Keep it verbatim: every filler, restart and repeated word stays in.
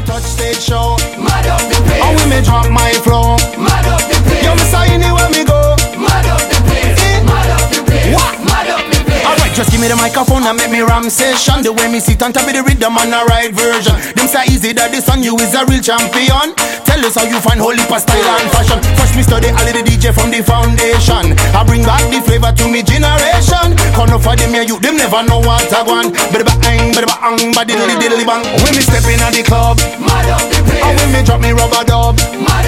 touch stage show. Mad up the place. And when me drop my flow. Mad up the place. Yo, me say anywhere me go. Mad up the place. Mad up the place. What? Mad up the place. Alright, just give me the microphone and make me ram session. The way me sit on top of the rhythm and the right version. Them say easy that this on you is a real champion. Tell us how you find holy for style and fashion. First me study all of the D J from the foundation. I bring back the flavor to me generation. Come up for them here you, them never know what I want. Bada bang, bada bang, bada diddly diddly bang. When me step in at the club, Mad up the place. and when me drop me rubber dub, Mad